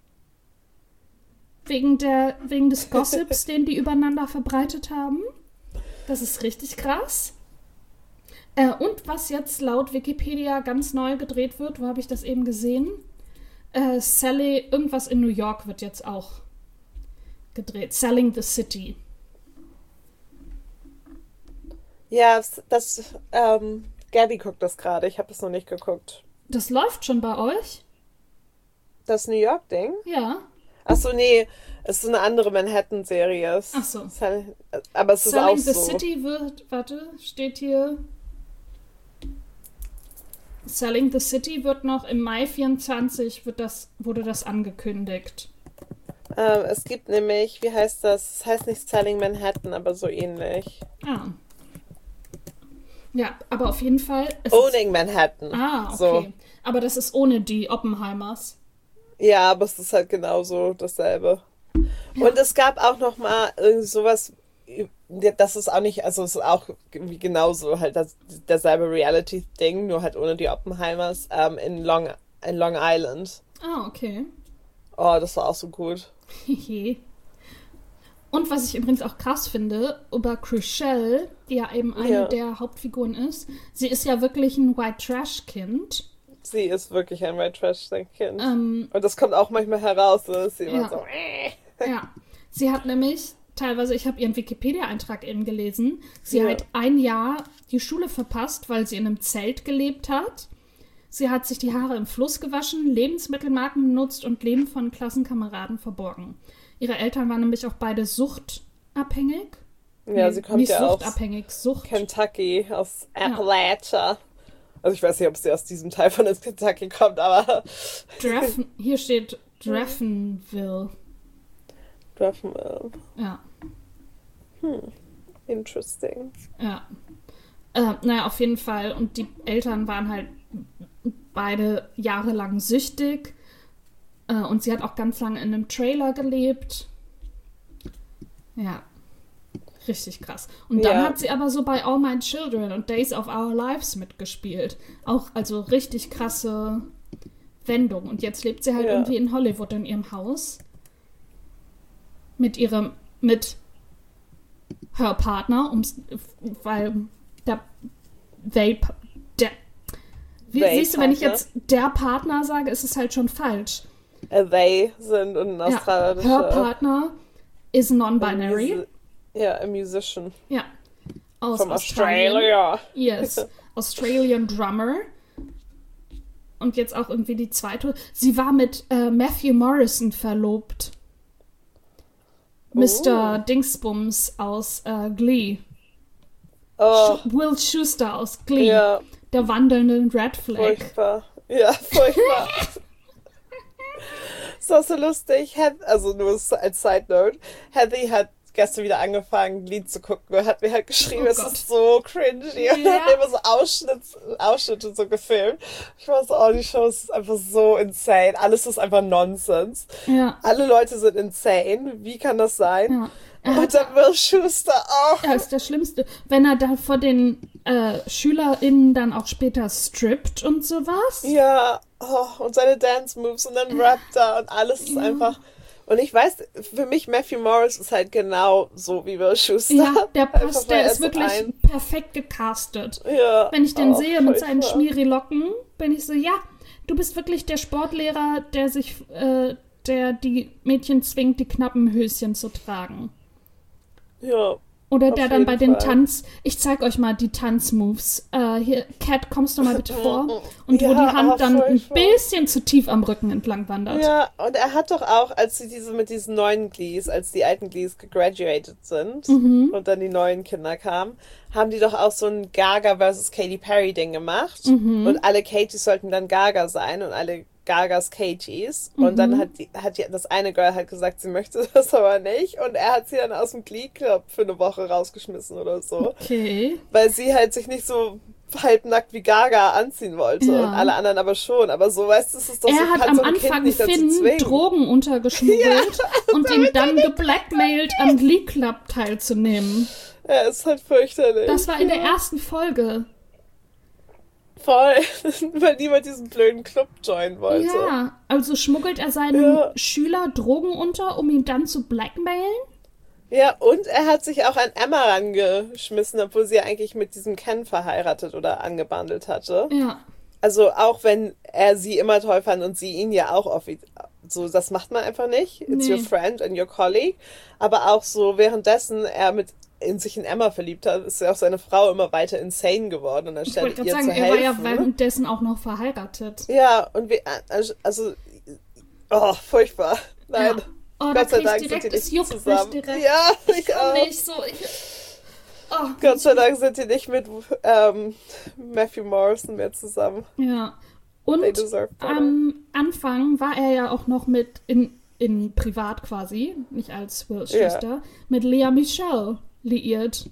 Wegen, der, wegen des Gossips, den die übereinander verbreitet haben. Das ist richtig krass. Äh, und was jetzt laut Wikipedia ganz neu gedreht wird, wo habe ich das eben gesehen? Äh, Sally, irgendwas in New York wird jetzt auch gedreht. Selling the City. Ja, das, ähm, Gabby guckt das gerade. Ich habe das noch nicht geguckt. Das läuft schon bei euch? Das New York-Ding? Ja. Achso, nee. Es ist eine andere Manhattan-Serie. Ach so. Sell- Aber es ist Selling auch the so. City wird, warte, steht hier. Selling the City wird noch im Mai vierundzwanzig wird das, wurde das angekündigt. Ähm, es gibt nämlich, wie heißt das? Es heißt nicht Selling Manhattan, aber so ähnlich. Ah. Ja, aber auf jeden Fall. Es Owning Manhattan. Ist, ah, okay. So. Aber das ist ohne die Oppenheimers. Ja, aber es ist halt genauso dasselbe. Und es gab auch noch mal irgendwie sowas, das ist auch nicht, also es ist auch wie genauso halt das, derselbe Reality-Ding, nur halt ohne die Oppenheimers, ähm, in Long, in Long Island. Ah, okay. Oh, das war auch so gut. Und was ich übrigens auch krass finde, über Chrishell, die ja eben eine Ja. der Hauptfiguren ist, sie ist ja wirklich ein White Trash-Kind. Sie ist wirklich ein White Trash-Kind. Ähm, Und das kommt auch manchmal heraus, so ist sie immer Ja. so, äh. ja, sie hat nämlich teilweise, ich habe ihren Wikipedia-Eintrag eben gelesen, sie Ja. hat ein Jahr die Schule verpasst, weil sie in einem Zelt gelebt hat. Sie hat sich die Haare im Fluss gewaschen, Lebensmittelmarken benutzt und Leben von Klassenkameraden verborgen. Ihre Eltern waren nämlich auch beide suchtabhängig. Ja, Nee, sie kommt nicht ja aus suchtabhängig, Sucht. Kentucky, aus Appalachia. Also ich weiß nicht, ob sie aus diesem Teil von Kentucky kommt, aber Draffen, hier steht Draffonville. Draffonville. Ja, Interesting. ja. Äh, naja, auf jeden Fall. Und die Eltern waren halt beide jahrelang süchtig. Äh, und sie hat auch ganz lange in einem Trailer gelebt. Ja, richtig krass. Und dann Ja. hat sie aber so bei All My Children und Days of Our Lives mitgespielt. Auch also richtig krasse Wendung. Und jetzt lebt sie halt Ja. irgendwie in Hollywood in ihrem Haus. Mit ihrem, mit her Partner, ums, weil der, they, der, wie They siehst du, wenn ich Partner. jetzt der Partner sage, ist es halt schon falsch. Äh, They sind ein Ja, australischer... her Partner is ein non-binary. Musi- Ja, ein Musician. Ja. Aus From Australien. Australia. Yes. Australian Drummer. Und jetzt auch irgendwie die zweite. Sie war mit äh, Matthew Morrison verlobt. Mister Dingsbums aus äh, Glee. Oh, Sch- Will Schuster aus Glee. ja, Der wandelnde Red Flag. furchtbar. Ja, furchtbar. Ist auch so lustig. Heath- Also nur als Side Note. Heathy hat gestern wieder angefangen, ein Lied zu gucken und hat mir halt geschrieben, Oh es Gott. ist so cringy. Und Ja. hat immer so Ausschnitte, Ausschnitte so gefilmt. Ich war so, oh, die Show ist einfach so insane. Alles ist einfach Nonsense. Ja. Alle Leute sind insane. Wie kann das sein? Ja. Er Und hat, dann Will Schuster auch. er ist der Schlimmste. Wenn er da vor den äh, SchülerInnen dann auch später strippt und sowas. Ja, oh, und seine Dance Moves und dann rappt er und alles ist einfach. Und ich weiß, für mich Matthew Morris ist halt genau so wie Will Schuster. Ja, der Einfach, passt, weil der er ist so wirklich ein- perfekt gecastet. Ja. Wenn ich den oh, sehe mit seinen furchtbar. Schmierilocken, bin ich so, ja, du bist wirklich der Sportlehrer, der sich, äh, der die Mädchen zwingt, die knappen Höschen zu tragen. Ja, Oder der Auf dann bei jeden den Fall. Tanz... Ich zeig euch mal die Tanzmoves. Äh, hier, Cat, kommst du mal bitte vor? Und wo Ja, die Hand oh, dann ein furchtbar. bisschen zu tief am Rücken entlang wandert. Ja, und er hat doch auch, als sie diese mit diesen neuen Glees, als die alten Glees gegraduated sind Mhm. und dann die neuen Kinder kamen, haben die doch auch so ein Gaga versus Katy Perry Ding gemacht. Mhm. Und alle Katies sollten dann Gaga sein und alle Gagas Katies. Und Mhm. dann hat, die, hat die, das eine Girl halt gesagt, sie möchte das aber nicht. Und er hat sie dann aus dem Glee Club für eine Woche rausgeschmissen oder so. Okay. Weil sie halt sich nicht so halbnackt wie Gaga anziehen wollte. Ja. Und alle anderen aber schon. Aber so, weißt du, es ist doch so, Er hat kann am so ein Kind Anfang nicht dazu Finn zwingen. Drogen untergeschmuggelt und ihn dann geblackmailt, am Glee Club teilzunehmen. Er ist halt fürchterlich. Das war in der ersten Folge. Voll. Weil niemand diesen blöden Club joinen wollte. Ja, also schmuggelt er seinen Ja. Schüler Drogen unter, um ihn dann zu blackmailen? Ja, und er hat sich auch an Emma rangeschmissen, obwohl sie ja eigentlich mit diesem Ken verheiratet oder angebandelt hatte. Ja. Also auch wenn er sie immer toll fand und sie ihn ja auch offiziell. So, das macht man einfach nicht. It's Nee. your friend and your colleague. Aber auch so, währenddessen er mit in sich in Emma verliebt hat, ist ja auch seine Frau immer weiter insane geworden. Und Ich anstatt wollte ihr gerade zu sagen, er war ja helfen. währenddessen auch noch verheiratet. Ja, und wir, also, oh, furchtbar. Nein. Ja. Oh, da Gott sei krieg ich Dank direkt, sind die es nicht juckt mich zusammen. direkt. Ja, ich Kann auch. nicht so, ich... Oh, Gott sei Dank sind die nicht mit ähm, Matthew Morrison mehr zusammen. ja. They Und deserve better. am Anfang war er ja auch noch mit, in, in privat quasi, nicht als Wills Ja. Schwester, mit Lea Michele liiert.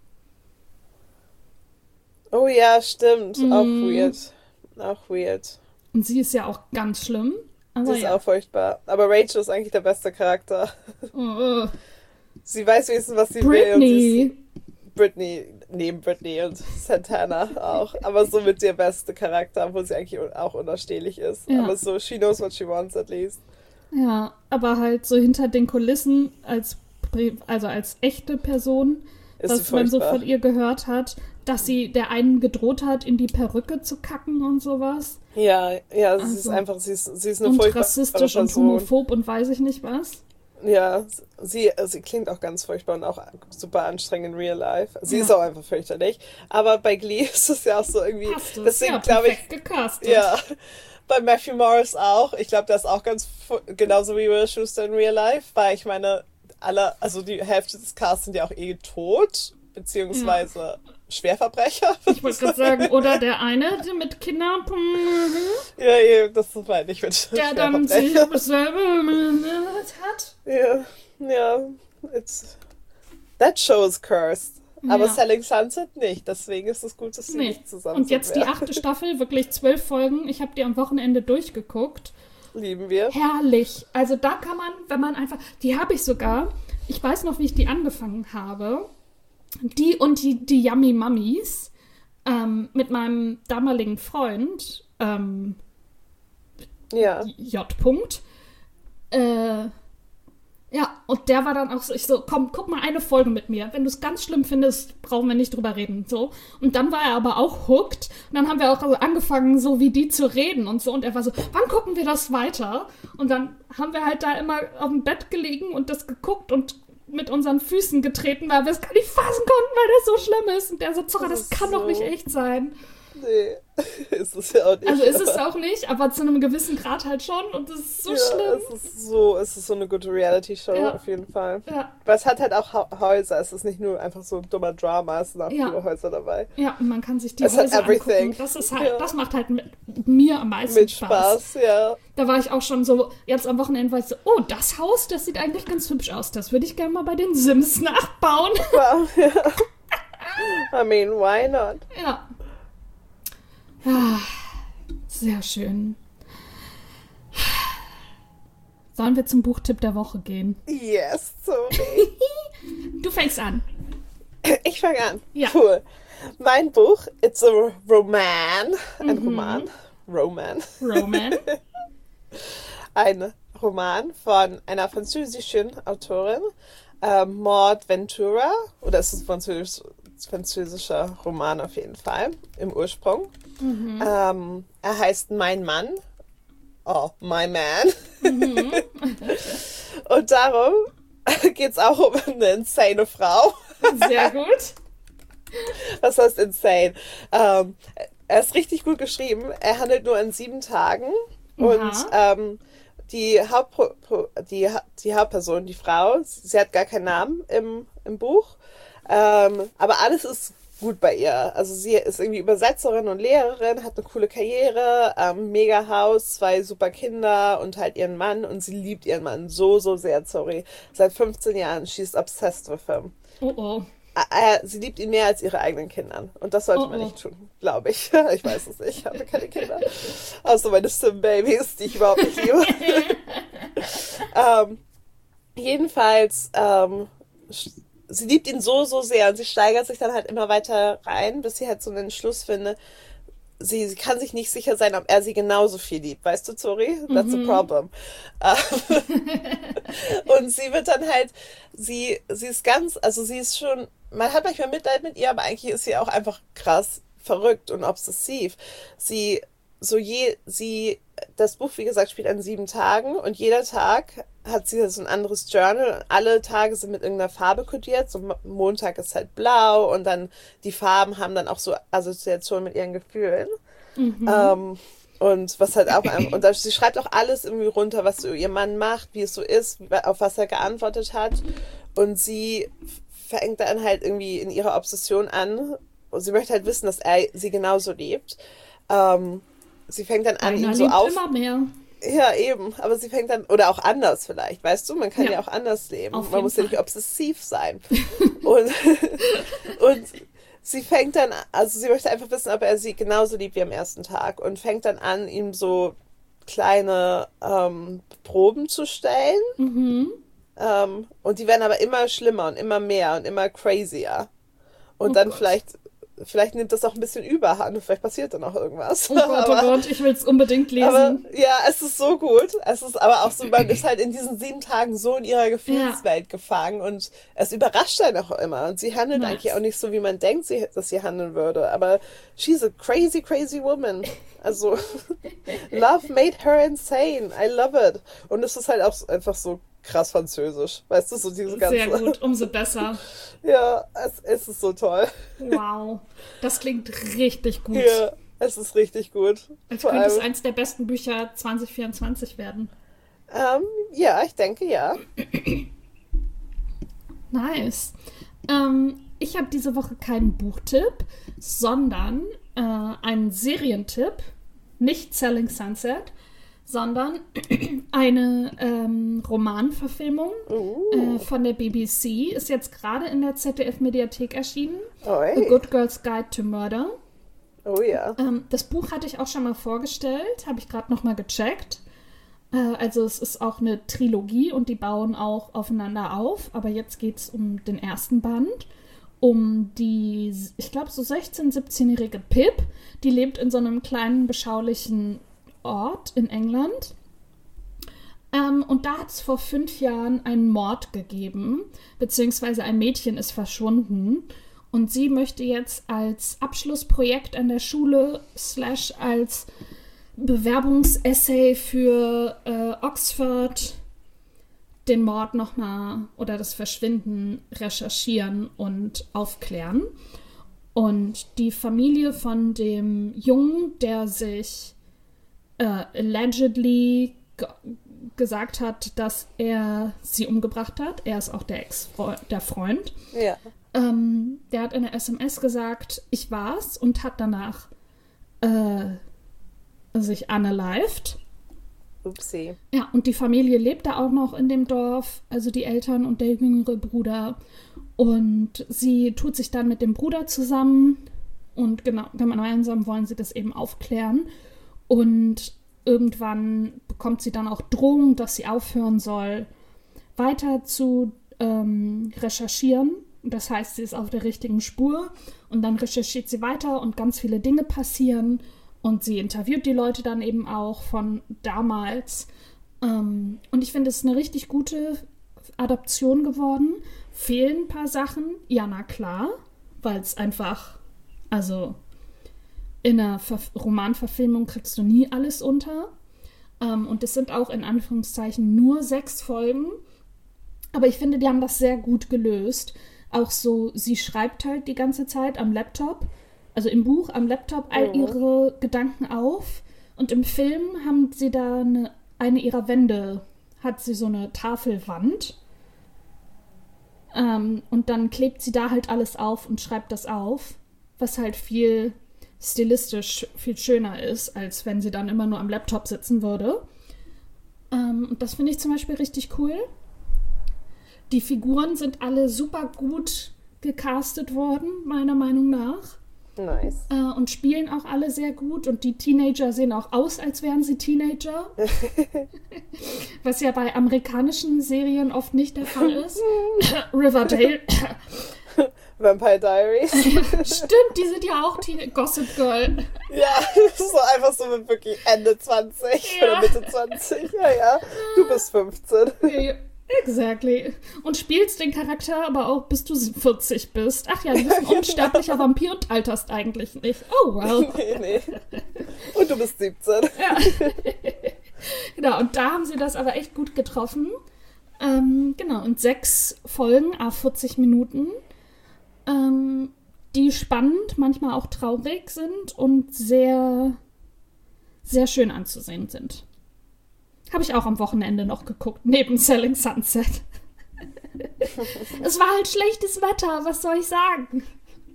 Oh ja, stimmt. Auch Mm. weird. Auch weird. Und sie ist ja auch ganz schlimm. Aber Das ist ja. auch furchtbar. Aber Rachel ist eigentlich der beste Charakter. Oh, oh. Sie weiß wenigstens, was sie will. Und sie Britney. ist Britney, neben Britney und Santana auch. Aber so mit der beste Charakter, obwohl sie eigentlich auch unausstehlich ist. Ja. Aber so, she knows what she wants at least. Ja, aber halt so hinter den Kulissen als, Pri- also als echte Person, Ist sie was man so furchtbar. von ihr gehört hat, dass sie der einen gedroht hat, in die Perücke zu kacken und sowas. Ja, ja, sie ist Also. einfach, sie ist, sie ist eine Und furchtbare rassistisch und Person. homophob und weiß ich nicht was. Ja, sie, sie klingt auch ganz furchtbar und auch super anstrengend in real life. Sie Ja. ist auch einfach fürchterlich. Aber bei Glee ist es ja auch so irgendwie. Passt es. Deswegen Ja, glaube ich, perfekt gecastet. ja, bei Matthew Morris auch. Ich glaube, der ist auch ganz fu- genauso wie Will Schuster in real life, weil ich meine, alle, also die Hälfte des Casts sind ja auch eh tot, beziehungsweise Schwerverbrecher. Ich wollte gerade sagen, oder der eine der mit Kindern, Ja, ja, das meine ich mit der dann sich Schwerverbrecher. selber hat. Ja, ja, it's, that show is cursed. Aber Ja. Selling Sunset nicht, deswegen ist es gut, dass sie Nee. nicht zusammen Und jetzt sind. die mehr. achte Staffel, wirklich zwölf Folgen. Ich habe die am Wochenende durchgeguckt. Lieben wir. Herrlich. Also da kann man, wenn man einfach, die habe ich sogar, ich weiß noch, wie ich die angefangen habe. Die und die, die Yummy Mummies ähm, mit meinem damaligen Freund, ähm, Ja. J. -Punkt. Äh, ja, und der war dann auch so, ich so, komm, guck mal eine Folge mit mir. Wenn du es ganz schlimm findest, brauchen wir nicht drüber reden. So. Und dann war er aber auch hooked. Und dann haben wir auch so angefangen, so wie die zu reden und so. Und er war so, wann gucken wir das weiter? Und dann haben wir halt da immer auf dem Bett gelegen und das geguckt und mit unseren Füßen getreten, weil wir es gar nicht fassen konnten, weil das so schlimm ist. Und der so, Zucker, das, Das ist kann doch so- nicht echt sein. Nee. ist es ja auch nicht. Also ist es auch nicht, aber zu einem gewissen Grad halt schon. Und das ist so ja, schlimm. Es ist so, es ist so eine gute Reality-Show Ja. auf jeden Fall. Ja. Aber es hat halt auch Ha- Häuser. Es ist nicht nur einfach so ein dummer Drama, es sind auch Ja. viele Häuser dabei. Ja, und man kann sich die Es hat Häuser everything. angucken. Das ist halt, Ja. das macht halt mit mir am meisten Mit Spaß. Spaß, ja. Da war ich auch schon so, jetzt am Wochenende war ich so, oh, das Haus, das sieht eigentlich ganz hübsch aus. Das würde ich gerne mal bei den Sims nachbauen. Wow, ja. I mean, why not? Ja. Ah, sehr schön. Sollen wir zum Buchtipp der Woche gehen? Yes, sorry. Du fängst an. Ich fange an. Ja. Cool. Mein Buch, it's a roman. Ein Mhm. Roman. Roman. Roman. Ein Roman von einer französischen Autorin, äh, Maud Ventura. Oder es ist ein französisch, französischer Roman auf jeden Fall, im Ursprung. Mhm. Ähm, er heißt Mein Mann. Oh, My Man. Mhm. Und darum geht es auch um eine insane Frau. Sehr gut. Was heißt insane? Ähm, er ist richtig gut geschrieben. Er handelt nur in sieben Tagen. Und ähm, die, Hauptpro- die, die Hauptperson, die Frau, sie hat gar keinen Namen im, im Buch. Ähm, aber alles ist gut bei ihr. Also sie ist irgendwie Übersetzerin und Lehrerin, hat eine coole Karriere, ähm, mega Haus, zwei super Kinder und halt ihren Mann. Und sie liebt ihren Mann so, so sehr, sorry. Seit fünfzehn Jahren. She's obsessed with him. Oh oh. Äh, sie liebt ihn mehr als ihre eigenen Kinder. Und das sollte Oh, man oh. nicht tun, glaube ich. Ich weiß es nicht. Ich habe keine Kinder. Außer meine Sim-Babys, die ich überhaupt nicht liebe. ähm, jedenfalls, ähm, sie liebt ihn so, so sehr und sie steigert sich dann halt immer weiter rein, bis sie halt so einen Entschluss findet. Sie, sie kann sich nicht sicher sein, ob er sie genauso viel liebt. Weißt du, Zori? That's Mhm. a problem. Und sie wird dann halt, sie, sie ist ganz, also sie ist schon, man hat manchmal Mitleid mit ihr, aber eigentlich ist sie auch einfach krass verrückt und obsessiv. Sie, so je, sie, das Buch, wie gesagt, spielt an sieben Tagen und jeder Tag hat sie so ein anderes Journal und alle Tage sind mit irgendeiner Farbe kodiert. So Montag ist halt blau und dann die Farben haben dann auch so Assoziationen mit ihren Gefühlen. Mhm. Ähm, und was halt auch, und da, sie schreibt auch alles irgendwie runter, was so ihr Mann macht, wie es so ist, auf was er geantwortet hat. Und sie fängt dann halt irgendwie in ihrer Obsession an. Und sie möchte halt wissen, dass er sie genauso liebt. Ähm, sie fängt dann an, Einer ihn so liebt auf. immer mehr. Ja, eben. Aber sie fängt dann, oder auch anders vielleicht, weißt du? Man kann ja, Ja. auch anders leben. Auf Man jeden muss ja nicht Fall. obsessiv sein. und, und sie fängt dann, also sie möchte einfach wissen, ob er sie genauso liebt wie am ersten Tag und fängt dann an, ihm so kleine ähm, Proben zu stellen. Mhm. Ähm, und die werden aber immer schlimmer und immer mehr und immer crazier. Und Oh dann Gott. vielleicht, vielleicht nimmt das auch ein bisschen Überhand und vielleicht passiert dann auch irgendwas. Oh Gott, oh aber, Gott, ich will es unbedingt lesen. aber ja, es ist so gut. Es ist aber auch so, man ist halt in diesen sieben Tagen so in ihrer Gefühlswelt gefangen und es überrascht einen auch immer. Und sie handelt Nice. eigentlich auch nicht so, wie man denkt, sie, dass sie handeln würde. Aber she's a crazy, crazy woman. Also, love made her insane. I love it. Und es ist halt auch einfach so krass französisch. Weißt du, so diese ganze... Sehr gut, umso besser. Ja, es, es ist so toll. Wow, das klingt richtig gut. Ja, es ist richtig gut. Als Vor könnte es allem, eins der besten Bücher zwanzig vierundzwanzig werden. ähm, ja, ich denke, ja. Nice. Ähm, ich habe diese Woche keinen Buchtipp, sondern äh, einen Serientipp. Nicht Selling Sunset, sondern eine ähm, Romanverfilmung Uh, äh, von der B B C. Ist jetzt gerade in der Z D F-Mediathek erschienen. The oi. Good Girl's Guide to Murder. Oh ja. Ähm, das Buch hatte ich auch schon mal vorgestellt, habe ich gerade noch mal gecheckt. Äh, also es ist auch eine Trilogie und die bauen auch aufeinander auf. Aber jetzt geht es um den ersten Band. Um die, ich glaube, so sechzehn-, siebzehnjährige Pip. Die lebt in so einem kleinen, beschaulichen Ort in England. Ähm, und da hat es vor fünf Jahren einen Mord gegeben, beziehungsweise ein Mädchen ist verschwunden. Und sie möchte jetzt als Abschlussprojekt an der Schule slash als Bewerbungsessay für äh, Oxford den Mord nochmal oder das Verschwinden recherchieren und aufklären. Und die Familie von dem Jungen, der sich äh, allegedly ge- gesagt hat, dass er sie umgebracht hat, er ist auch der Ex, der Freund, Ja. ähm, der hat in der S M S gesagt, ich war's und hat danach äh, sich unalived. Upsi. Ja, und die Familie lebt da auch noch in dem Dorf, also die Eltern und der jüngere Bruder. Und sie tut sich dann mit dem Bruder zusammen und genau, gemeinsam wollen sie das eben aufklären. Und irgendwann bekommt sie dann auch Drohungen, dass sie aufhören soll, weiter zu ähm, recherchieren. Das heißt, sie ist auf der richtigen Spur und dann recherchiert sie weiter und ganz viele Dinge passieren. Und sie interviewt die Leute dann eben auch von damals. Ähm, und ich finde, es ist eine richtig gute Adaption geworden. Fehlen ein paar Sachen? Ja, na klar. Weil es einfach, also in einer Ver- Romanverfilmung kriegst du nie alles unter. Ähm, und es sind auch in Anführungszeichen nur sechs Folgen. Aber ich finde, die haben das sehr gut gelöst. auch so, sie schreibt halt die ganze Zeit am Laptop, also im Buch am Laptop all Mhm. ihre Gedanken auf. Und im Film haben sie da eine, eine ihrer Wände, hat sie so eine Tafelwand. Ähm, und dann klebt sie da halt alles auf und schreibt das auf, was halt viel stilistisch viel schöner ist, als wenn sie dann immer nur am Laptop sitzen würde. Ähm, und das finde ich zum Beispiel richtig cool. Die Figuren sind alle super gut gecastet worden, meiner Meinung nach. Nice. Äh, und spielen auch alle sehr gut. Und die Teenager sehen auch aus, als wären sie Teenager. Was ja bei amerikanischen Serien oft nicht der Fall ist. Riverdale. Vampire Diaries. Stimmt, die sind ja auch Teen- Gossip Girl. Ja, so einfach so mit wirklich Ende zwanzig Ja. oder Mitte zwanzig. Ja, ja. Du bist fünfzehn. Ja, exactly. Und spielst den Charakter aber auch, bis du vierzig bist. Ach ja, du bist ein unsterblicher Vampir und alterst eigentlich nicht. Oh, well. Nee, nee. Und du bist siebzehn. Ja. Genau, und da haben sie das aber echt gut getroffen. Ähm, genau, und sechs Folgen, à vierzig Minuten, ähm, die spannend, manchmal auch traurig sind und sehr, sehr schön anzusehen sind. Habe ich auch am Wochenende noch geguckt, neben Selling Sunset. Es war halt schlechtes Wetter, was soll ich sagen?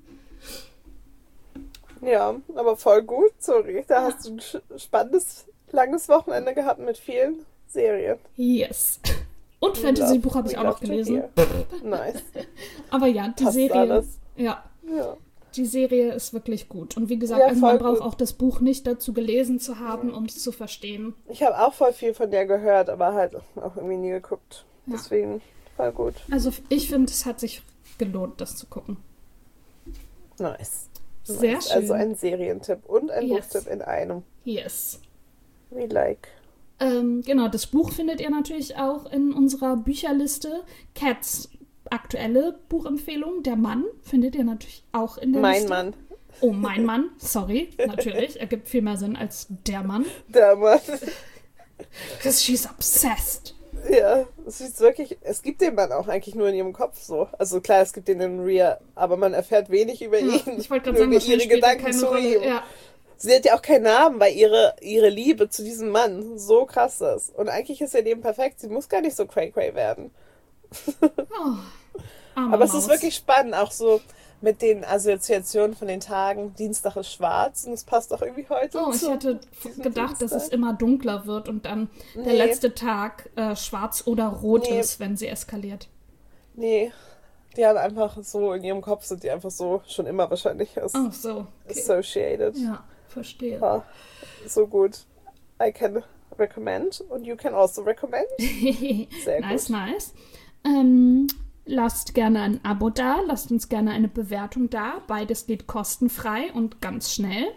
Ja, aber voll gut, sorry. Da hast du ein sch- spannendes, langes Wochenende gehabt mit vielen Serien. Yes. Und We Fantasy-Buch love- habe ich we auch noch love to gelesen. hear. Nice. Aber ja, die Passt Serie. alles. Ja, Ja. die Serie ist wirklich gut. Und wie gesagt, Ja, also man voll braucht gut. auch das Buch nicht dazu gelesen zu haben, um es zu verstehen. Ich habe auch voll viel von der gehört, aber halt auch irgendwie nie geguckt. Ja. Deswegen voll gut. Also ich finde, es hat sich gelohnt, das zu gucken. Nice. Sehr nice. schön. Also ein Serientipp und ein Yes. Buchtipp in einem. Yes. We like. Ähm, genau, das Buch findet ihr natürlich auch in unserer Bücherliste. Cats aktuelle Buchempfehlung, Der Mann, findet ihr natürlich auch in der Mein Liste. Mann. Oh, mein Mann, sorry, natürlich. Ergibt viel mehr Sinn als Der Mann. Der Mann. Because she's obsessed. Ja, es ist wirklich, es gibt den Mann auch eigentlich nur in ihrem Kopf so. Also klar, es gibt den in Real, aber man erfährt wenig über Ja, ihn. ich wollte gerade Nur sagen, über wahrscheinlich ihre spielt er Gedanken keine zu Rolle. ihm. Ja. Sie hat ja auch keinen Namen, weil ihre, ihre Liebe zu diesem Mann so krass ist. Und eigentlich ist ihr Leben perfekt. Sie muss gar nicht so cray-cray werden. Oh, arme Aber es Maus. ist wirklich spannend, auch so mit den Assoziationen von den Tagen. Dienstag ist schwarz und es passt auch irgendwie heute. Oh, ich zu hätte diesem gedacht, dass es Dienstag. immer dunkler wird und dann der Nee. letzte Tag äh, schwarz oder rot Nee. ist, wenn sie eskaliert. Nee, die haben einfach so, in ihrem Kopf sind die einfach so schon immer wahrscheinlich as Oh, so. Okay. associated. Ja, verstehe. Ja, so gut. I can recommend und you can also recommend. Sehr nice, gut. nice. Ähm, lasst gerne ein Abo da, lasst uns gerne eine Bewertung da. Beides geht kostenfrei und ganz schnell.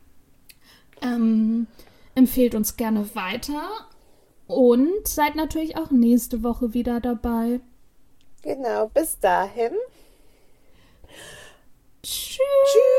Ähm, empfehlt uns gerne weiter und seid natürlich auch nächste Woche wieder dabei. Genau, bis dahin. Tschüss. Tschüss.